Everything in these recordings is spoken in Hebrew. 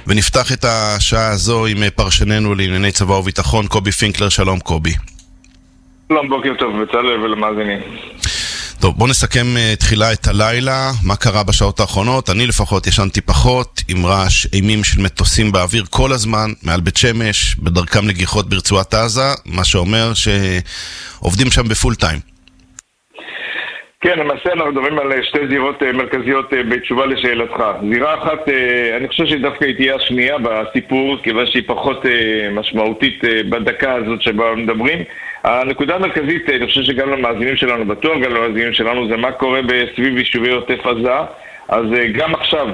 ונפתח את השעה הזו עם פרשננו לענייני צבא וביטחון, קובי פינקלר. שלום קובי. שלום, בוקר טוב, בצלאל ולמאזינים. טוב, בוא נסכם תחילה את הלילה, מה קרה בשעות האחרונות. אני לפחות ישנתי פחות, עם רעש אימים של מטוסים באוויר כל הזמן, מעל בית שמש, בדרכם לגיחות ברצועת עזה, מה שאומר שעובדים שם בפול טיים. כן, למעשה אנחנו מדברים על שתי זירות מרכזיות בתשובה לשאלתך. זירה אחת, אני חושב שדווקא היא תהיה השנייה בסיפור, כיוון שהיא פחות משמעותית בדקה הזאת שבה מדברים. הנקודה המרכזית, אני חושב שגם למאזינים שלנו, בטוח גם למאזינים שלנו, זה מה קורה בסביב יישובי עוטף עזה. אז גם עכשיו,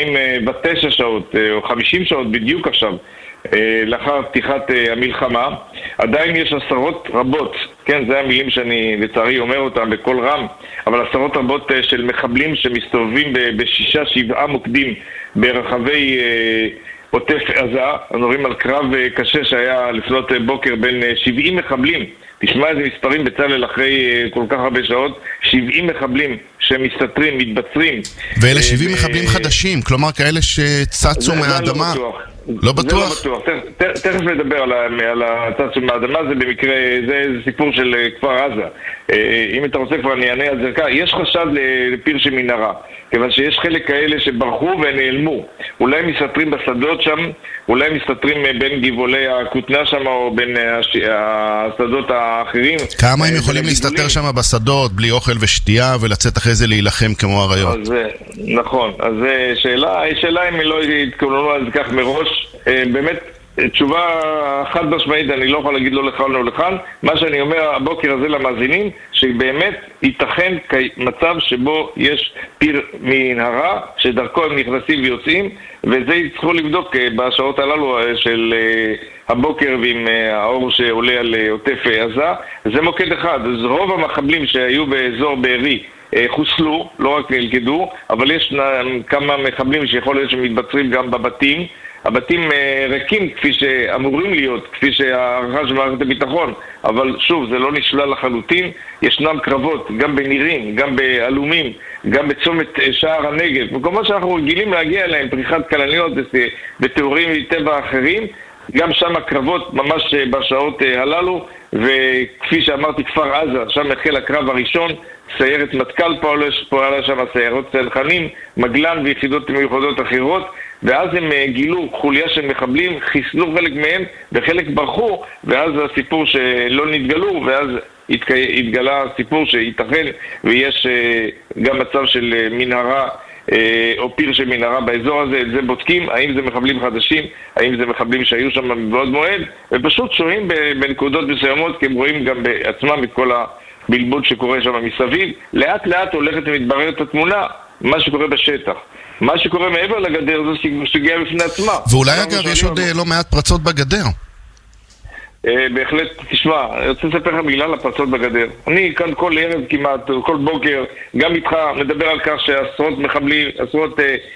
49 שעות או 50 שעות בדיוק עכשיו, לאחר פתיחת המלחמה, עדיין יש עשרות רבות, כן, זה המילים שאני לצערי אומר אותם בכל רם, אבל עשרות רבות של מחבלים שמסתובבים בשישה, שבעה מוקדים ברחבי עוטף עזה. אנחנו רואים על קרב קשה שהיה לפנות בוקר בין 70 מחבלים, תשמע איזה מספרים בצלאל אחרי כל כך הרבה שעות, 70 מחבלים שמסתתרים, מתבצרים. ואלה 70 מחבלים חדשים, כלומר כאלה שצצו מהאדמה. לא בטוח? זה לא בטוח. תכף נדבר על הצצו מהאדמה, זה במקרה, זה סיפור של כפר עזה. אם אתה רוצה כבר אני אענה על זה. יש חשד לפיר של מנהרה, כיוון שיש חלק כאלה שברחו ונעלמו. אולי מסתתרים בשדות שם, אולי מסתתרים בין גבעולי הכותנה שם או בין השדות האחרים. כמה הם יכולים להסתתר שם בשדות בלי אוכל ושתייה ולצאת אחרי זה להילחם כמו אריות? נכון, אז שאלה אם לא התכוננו על זה כך מראש. באמת תשובה חד משמעית, אני לא יכול להגיד לא לכאן או לכאן. מה שאני אומר הבוקר הזה למאזינים, שבאמת ייתכן מצב שבו יש פיר מנהרה שדרכו הם נכנסים ויוצאים, וזה יצטרכו לבדוק בשעות הללו של הבוקר ועם האור שעולה על עוטף עזה. זה מוקד אחד. אז רוב המחבלים שהיו באזור בארי חוסלו, לא רק נלכדו, אבל יש כמה מחבלים שיכול להיות שמתבצרים גם בבתים. הבתים ריקים כפי שאמורים להיות, כפי שהערכה של מערכת הביטחון, אבל שוב, זה לא נשלל לחלוטין. ישנם קרבות, גם בנירים, גם באלומים, גם בצומת שער הנגב, מקומות שאנחנו רגילים להגיע אליהם, פריחת כלניות בתיאורים טבע אחרים, גם שם הקרבות ממש בשעות הללו, וכפי שאמרתי, כפר עזה, שם החל הקרב הראשון, סיירת מטכ"ל פועלה שם, סיירות צנחנים, מגלן ויחידות מיוחדות אחרות, ואז הם גילו חוליה של מחבלים, חיסלו חלק מהם וחלק ברחו, ואז הסיפור שלא נתגלו, ואז התגלה הסיפור שייתכן ויש גם מצב של מנהרה או פיר של מנהרה באזור הזה. את זה בודקים, האם זה מחבלים חדשים, האם זה מחבלים שהיו שם מבעוד מועד, ופשוט שוהים בנקודות מסוימות, כי הם רואים גם בעצמם את כל הבלבול שקורה שם מסביב. לאט לאט הולכת ומתבררת התמונה, מה שקורה בשטח. מה שקורה מעבר לגדר זו סוגיה בפני עצמה. ואולי אגב יש עוד לא מעט פרצות בגדר. בהחלט, תשמע, אני רוצה לספר לך בגלל הפרצות בגדר. אני כאן כל ערב כמעט, כל בוקר, גם איתך מדבר על כך שעשרות מחבלים, עשרות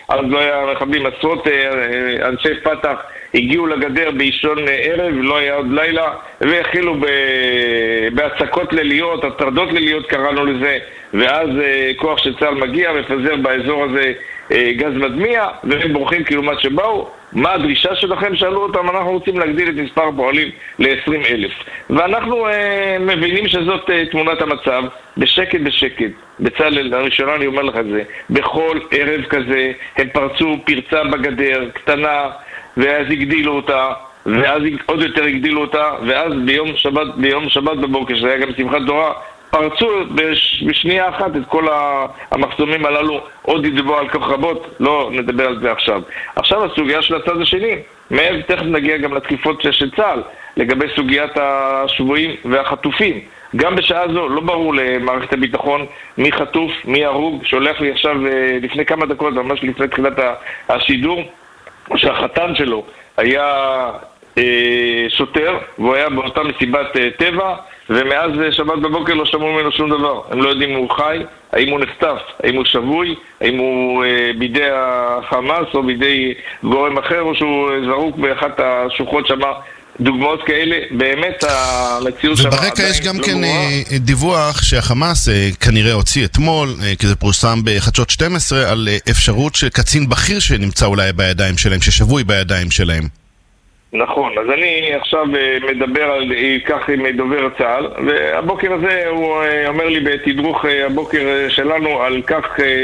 אנשי פתח הגיעו לגדר באישון ערב, לא היה עוד לילה, והחלו בהצקות ליליות, הטרדות ליליות קראנו לזה, ואז כוח של צה"ל מגיע מפזר באזור הזה גז מדמיע, והם בורחים כלומות שבאו. מה הדרישה שלכם? שאלו אותם, אנחנו רוצים להגדיל את מספר הפועלים ל-20,000. ואנחנו מבינים שזאת תמונת המצב, בשקט. בצלאל, הראשונה אני אומר לך את זה, בכל ערב כזה הם פרצו פרצה בגדר קטנה, ואז הגדילו אותה, ואז עוד יותר הגדילו אותה, ואז ביום שבת בבוקר, שזה היה גם שמחת תורה, פרצו בשנייה אחת את כל המחסומים הללו. עוד ידברו על כך רבות, לא נדבר על זה עכשיו. עכשיו הסוגיה של הצד השני, תכף נגיע גם לתקיפות של צה"ל, לגבי סוגיית השבויים והחטופים. גם בשעה זו לא ברור למערכת הביטחון מי חטוף, מי הרוג. שולח לי עכשיו לפני כמה דקות, ממש לפני תחילת השידור, שהחתן שלו היה שוטר, והוא היה באותה מסיבת טבע, ומאז שבת בבוקר לא שמעו ממנו שום דבר. הם לא יודעים אם הוא חי, האם הוא נחטף, האם הוא שבוי, האם הוא בידי החמאס או בידי גורם אחר, או שהוא זרוק באחת השוחות שמה דוגמאות כאלה, באמת המציאות שם וברקע יש גם כן דיווח שהחמאס כנראה הוציא אתמול, כי זה פורסם בחדשות 12, על אפשרות של קצין בכיר שנמצא אולי בידיים שלהם, ששבוי בידיים שלהם. נכון, אז אני עכשיו מדבר על כך עם דובר צה"ל, והבוקר הזה הוא אומר לי בתדרוך הבוקר שלנו על כך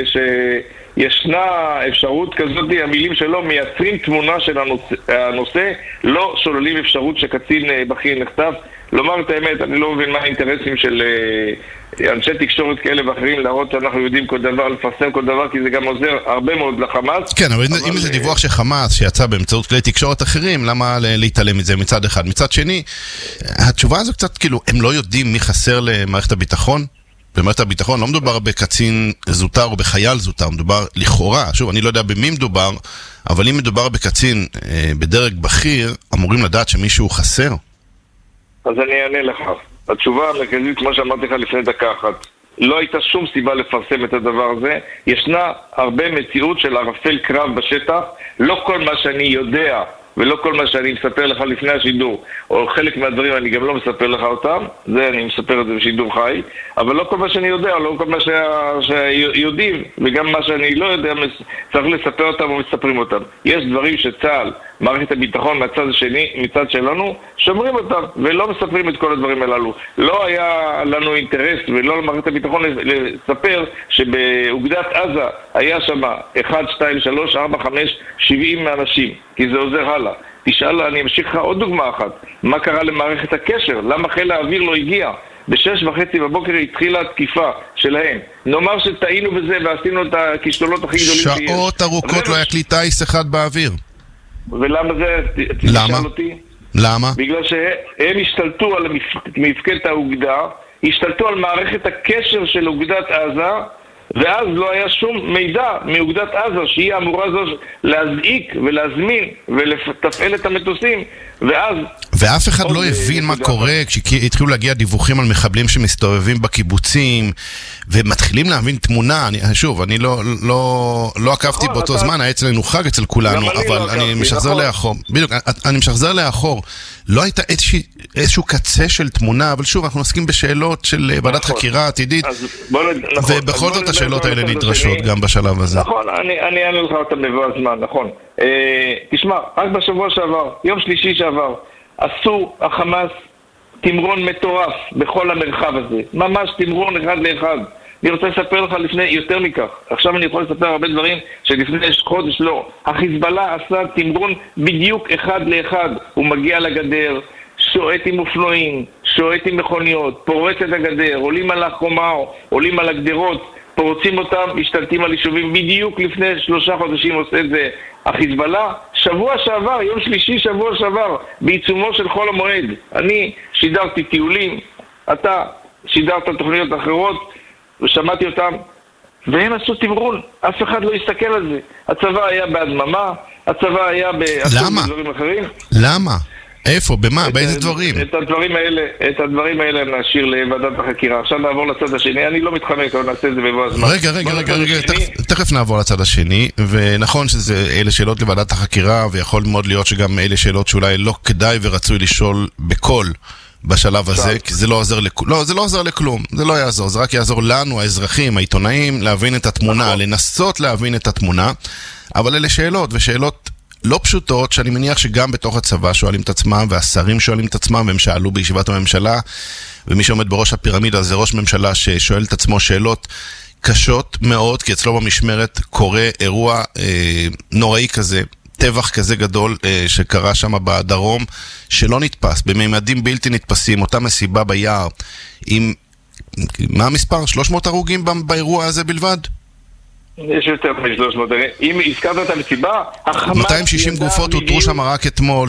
שישנה אפשרות כזאת, המילים שלו מייצרים תמונה של הנושא, לא שוללים אפשרות שקצין בכיר נחטף. לומר את האמת, אני לא מבין מה האינטרסים של אנשי תקשורת כאלה ואחרים להראות שאנחנו יודעים כל דבר, לפרסם כל דבר, כי זה גם עוזר הרבה מאוד לחמאס. כן, אבל אם זה דיווח של חמאס שיצא באמצעות כלי תקשורת אחרים, למה להתעלם מזה מצד אחד? מצד שני, התשובה הזו קצת כאילו, הם לא יודעים מי חסר למערכת הביטחון? במערכת הביטחון לא מדובר בקצין זוטר או בחייל זוטר, מדובר לכאורה, שוב, אני לא יודע במי מדובר, אבל אם מדובר בקצין בדרג בכיר, אמורים לדעת שמישהו חסר? אז אני אענה לך. התשובה המרכזית, כמו שאמרתי לך לפני דקה אחת, לא הייתה שום סיבה לפרסם את הדבר הזה. ישנה הרבה מציאות של ערפל קרב בשטח. לא כל מה שאני יודע ולא כל מה שאני מספר לך לפני השידור, או חלק מהדברים אני גם לא מספר לך אותם, זה אני מספר את זה בשידור חי, אבל לא כל מה שאני יודע, לא כל מה שיודעים, וגם מה שאני לא יודע, צריך לספר אותם או מספרים אותם. יש דברים שצה"ל, מערכת הביטחון מהצד השני, מצד שלנו, שומרים אותם, ולא מספרים את כל הדברים הללו. לא היה לנו אינטרס, ולא למערכת הביטחון לספר שבאוגדת עזה היה שם 1, 2, 3, 4, 5, 70 אנשים, כי זה עוזר הלאה. תשאל, אני אמשיך לך עוד דוגמה אחת. מה קרה למערכת הקשר? למה חיל האוויר לא הגיע? ב6:30 בבוקר התחילה התקיפה שלהם. נאמר שטעינו בזה ועשינו את הכישלונות הכי גדולים שיש. שעות ארוכות לא היה כלי טייס אחד באוויר. ולמה זה? למה? למה? בגלל שהם השתלטו על מפקדת האוגדה, השתלטו על מערכת הקשר של אוגדת עזה, ואז לא היה שום מידע מאוגדת עזה שהיא אמורה זו להזעיק ולהזמין ולתפעל את המטוסים, ואף אחד לא הבין מה קורה כשהתחילו להגיע דיווחים על מחבלים שמסתובבים בקיבוצים ומתחילים להבין תמונה. שוב, אני לא עקבתי באותו זמן, היה אצלנו חג אצל כולנו, אבל אני משחזר לאחור. בדיוק, אני משחזר לאחור. לא הייתה איזשהו קצה של תמונה, אבל שוב, אנחנו עוסקים בשאלות של ועדת חקירה עתידית, ובכל זאת השאלות האלה נדרשות גם בשלב הזה. נכון, אני אענה לך אותם בבוא הזמן, נכון. תשמע, רק בשבוע שעבר, יום שלישי שעבר, עשו החמאס תמרון מטורף בכל המרחב הזה. ממש תמרון אחד לאחד. אני רוצה לספר לך לפני יותר מכך. עכשיו אני יכול לספר הרבה דברים שלפני חודש לא. החיזבאללה עשה תמרון בדיוק אחד לאחד. הוא מגיע לגדר, שועט עם אופנועים, שועט עם מכוניות, פורץ את הגדר, עולים על החומה, עולים על הגדרות, פורצים אותם, משתלטים על יישובים. בדיוק לפני 3 חודשים עושה את זה החיזבאללה. שבוע שעבר, יום שלישי שבוע שעבר, בעיצומו של חול המועד, אני שידרתי טיולים, אתה שידרת תוכניות אחרות ושמעתי אותם, והם עשו תמרון, אף אחד לא יסתכל על זה. הצבא היה בהדממה, הצבא היה בדברים אחרים. למה? איפה? במה? באיזה דברים? את הדברים האלה נשאיר לוועדת החקירה. עכשיו נעבור לצד השני. אני לא מתחמק, אבל נעשה את זה בבוא הזמן. רגע, תכף נעבור לצד השני. ונכון שאלה שאלות לוועדת החקירה, ויכול מאוד להיות שגם אלה שאלות שאולי לא כדאי ורצוי לשאול בכל בשלב הזה, כי זה לא עוזר לכלום. לא, זה לא עוזר לכלום. זה לא יעזור. זה רק יעזור לנו, האזרחים, העיתונאים, להבין את התמונה, לנסות להבין את התמונה. אבל אלה שאלות, ושאלות לא פשוטות, שאני מניח שגם בתוך הצבא שואלים את עצמם, והשרים שואלים את עצמם, והם שאלו בישיבת הממשלה, ומי שעומד בראש הפירמידה זה ראש ממשלה ששואל את עצמו שאלות קשות מאוד, כי אצלו במשמרת קורה אירוע נוראי כזה, טבח כזה גדול שקרה שם בדרום, שלא נתפס, בממדים בלתי נתפסים, אותה מסיבה ביער, עם, מה המספר? 300 הרוגים באירוע הזה בלבד? יש יותר מ-300. אם הזכרת את המסיבה, 260 גופות הותרו שם רק אתמול,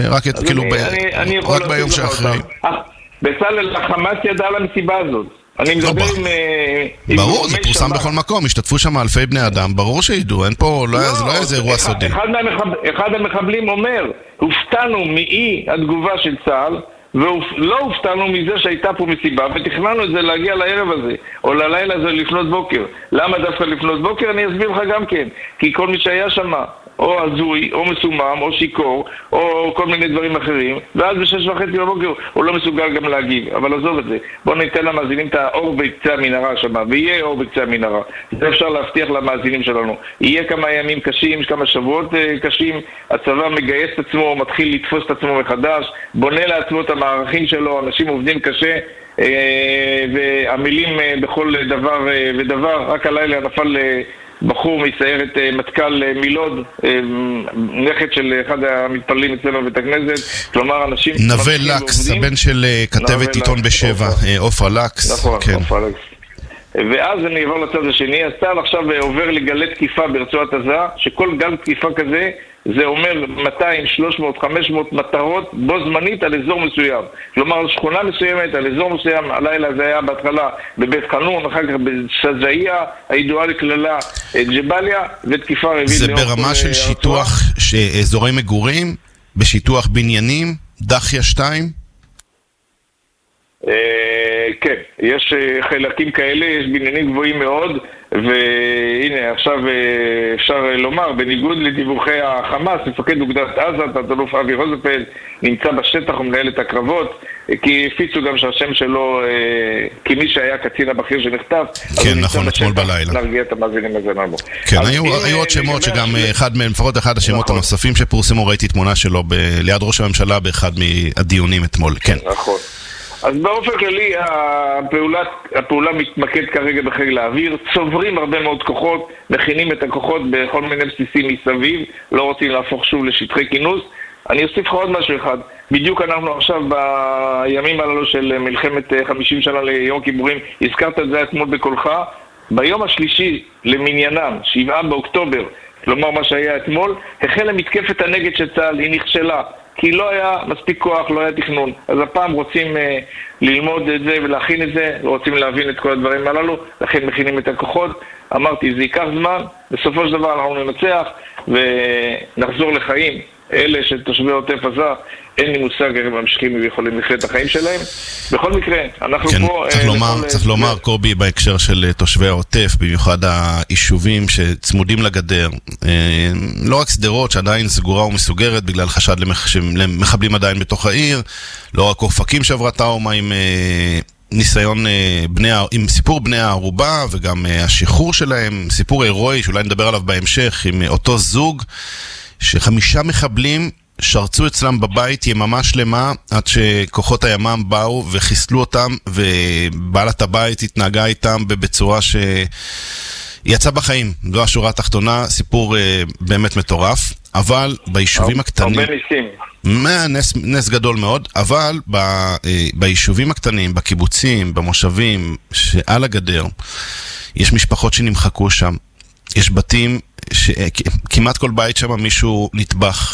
רק ביום שאחרי. בצלאל, החמאס ידע על המסיבה הזאת. אני מדבר עם... ברור, זה פורסם בכל מקום, השתתפו שם אלפי בני אדם, ברור שידעו, אין פה, זה לא היה איזה אירוע סודי. אחד המחבלים אומר, הופתענו מאי התגובה של צה"ל, ולא הופתענו מזה שהייתה פה מסיבה, ותכננו את זה להגיע לערב הזה, או ללילה הזה לפנות בוקר. למה דווקא לפנות בוקר? אני אסביר לך גם כן. כי כל מי שהיה שם, או הזוי, או מסומם, או שיקור, או כל מיני דברים אחרים, ואז ב6:30 בבוקר הוא לא מסוגל גם להגיב. אבל עזוב את זה. בואו ניתן למאזינים את האור בקצה המנהרה שם, ויהיה אור בקצה המנהרה. זה אפשר להבטיח למאזינים שלנו. יהיה כמה ימים קשים, כמה שבועות קשים, הצבא מגייס את עצמו, מתחיל לתפוס את עצמו מחדש, בונה לעצמו את המערכים שלו, אנשים עובדים קשה, ועמלים בכל דבר ודבר. רק הלילה נפל בחור מסיירת מטכ"ל מילוד, נכד של אחד המתפללים אצלנו בבית הכנסת. כלומר, אנשים נווה לקס, הבן של כתבת עיתון ב7, עופרה לקס. נכון, עופרה לקס. ואז אני אעבור לצד השני. אז צה"ל עכשיו עובר לגלי תקיפה ברצועת עזה, שכל גל תקיפה כזה זה אומר 200, 300, 500 מטרות בו זמנית על אזור מסוים. כלומר, על שכונה מסוימת, על אזור מסוים. הלילה זה היה בהתחלה בבית חנון, אחר כך בשז'איה, הידועה לכללה ג'באליה, ותקיפה רביעית. זה ברמה של שיטוח אזורי מגורים, בשיטוח בניינים, דחיה 2? כן, יש חלקים כאלה, יש בניינים גבוהים מאוד, והנה עכשיו אפשר לומר, בניגוד לדיווחי החמאס, מפקד אוגדת עזה, תת-אלוף אבי רוזנפלד, נמצא בשטח ומנהל את הקרבות, כי הפיצו גם שהשם שלו, כמי שהיה קצין הבכיר שנחטף, כן, נכון, אתמול בלילה. להרגיע את המאזינים הזה נעבור. כן, היו עוד שמות שגם אחד מהם, לפחות אחד השמות הנוספים שפורסמו, ראיתי תמונה שלו ליד ראש הממשלה באחד מהדיונים אתמול, כן. נכון. אז באופן כללי הפעולה מתמקד כרגע בחיל האוויר, צוברים הרבה מאוד כוחות, מכינים את הכוחות בכל מיני בסיסים מסביב, לא רוצים להפוך שוב לשטחי כינוס. אני אוסיף לך עוד משהו אחד, בדיוק אנחנו עכשיו בימים הללו של מלחמת 50 שנה ליום כיפורים, הזכרת את זה אתמול בקולך, ביום השלישי למניינם, 7 באוקטובר, כלומר מה שהיה אתמול, החלה מתקפת הנגד של צה"ל, היא נכשלה. כי לא היה מספיק כוח, לא היה תכנון. אז הפעם רוצים ללמוד את זה ולהכין את זה, רוצים להבין את כל הדברים הללו, לכן מכינים את הכוחות. אמרתי, זה ייקח זמן, בסופו של דבר אנחנו ננצח ונחזור לחיים. אלה של תושבי עוטף עזה, אין לי מושג איך הם ממשיכים ויכולים לחיות את החיים שלהם. בכל מקרה, אנחנו כן, פה... צריך לומר, קובי, בהקשר של תושבי העוטף, במיוחד היישובים שצמודים לגדר, לא רק סדרות שעדיין סגורה ומסוגרת בגלל חשד למחבלים עדיין בתוך העיר, לא רק אופקים שעברה טראומה עם ניסיון עם סיפור בני הערובה וגם השחרור שלהם, סיפור הירואי שאולי נדבר עליו בהמשך, עם אותו זוג ש5 מחבלים שרצו אצלם בבית יממה שלמה עד שכוחות הימ"מ באו וחיסלו אותם, ובעלת הבית התנהגה איתם בצורה שיצא בחיים. זו השורה התחתונה, סיפור באמת מטורף. אבל ביישובים הקטנים, הרבה ניסים, נס גדול מאוד, אבל ביישובים הקטנים, בקיבוצים, במושבים שעל הגדר, יש משפחות שנמחקו שם, יש בתים שכמעט כל בית שם מישהו נטבח.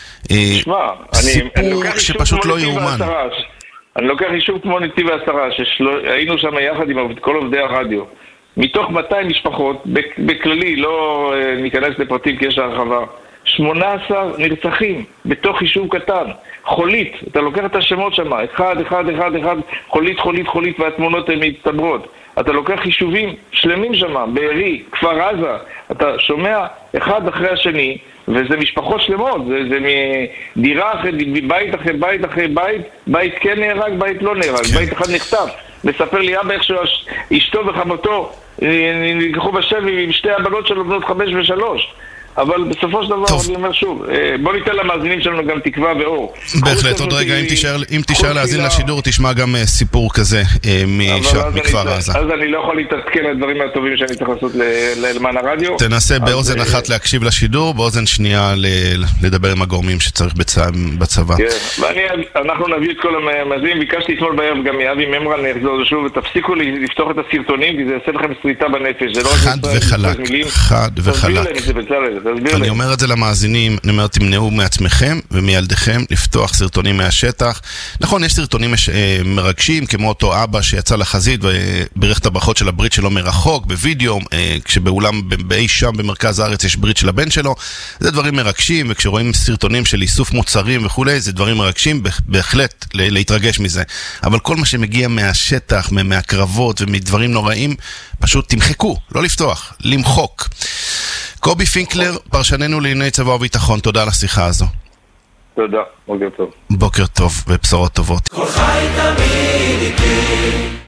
סיפור שפשוט לא יאומן. אני לוקח יישוב כמו נתיב העשרה, שהיינו שם יחד עם כל עובדי הרדיו, מתוך 200 משפחות, בכללי, לא ניכנס לפרטים כי יש הרחבה, 18 נרצחים בתוך יישוב קטן, חולית, אתה לוקח את השמות שם, אחד, חולית, והתמונות הן מצטברות. אתה לוקח יישובים שלמים שם, בארי, כפר עזה, אתה שומע אחד אחרי השני, וזה משפחות שלמות, זה מדירה אחרי, בית אחרי בית אחרי בית, בית כן נהרג, בית לא נהרג, בית אחד נחטף. מספר לי אבא איך שאשתו וחברתו נלקחו בשבי עם שתי הבנות שלו בנות 5 ו3. אבל בסופו של דבר אני אומר שוב, בוא ניתן למאזינים שלנו גם תקווה ואור. בהחלט, עוד רגע, אם תישאר להאזין לשידור, תשמע גם סיפור כזה מכפר עזה. אז אני לא יכול להתעדכן על הדברים הטובים שאני צריך לעשות למען הרדיו. תנסה באוזן אחת להקשיב לשידור, באוזן שנייה לדבר עם הגורמים שצריך בצבא. אנחנו נביא את כל המאזינים, ביקשתי אתמול בערב גם מאבי ממרן לחזור שוב, ותפסיקו לפתוח את הסרטונים, כי זה יעשה לכם סריטה בנפש. חד וחלק. אני אומר את זה למאזינים, אני אומר, תמנעו מעצמכם ומילדיכם לפתוח סרטונים מהשטח. נכון, יש סרטונים מרגשים, כמו אותו אבא שיצא לחזית וברך את הברכות של הברית שלו מרחוק, בווידאו, כשבאולם באי שם במרכז הארץ יש ברית של הבן שלו. זה דברים מרגשים, וכשרואים סרטונים של איסוף מוצרים וכולי, זה דברים מרגשים, בהחלט להתרגש מזה. אבל כל מה שמגיע מהשטח, מהקרבות ומדברים נוראים, פשוט תמחקו, לא לפתוח, למחוק. קובי פינקלר, פרשננו לענייני צבא וביטחון, תודה על השיחה הזו. תודה, בוקר טוב. בוקר טוב ובשורות טובות. כל חי תמיד איתי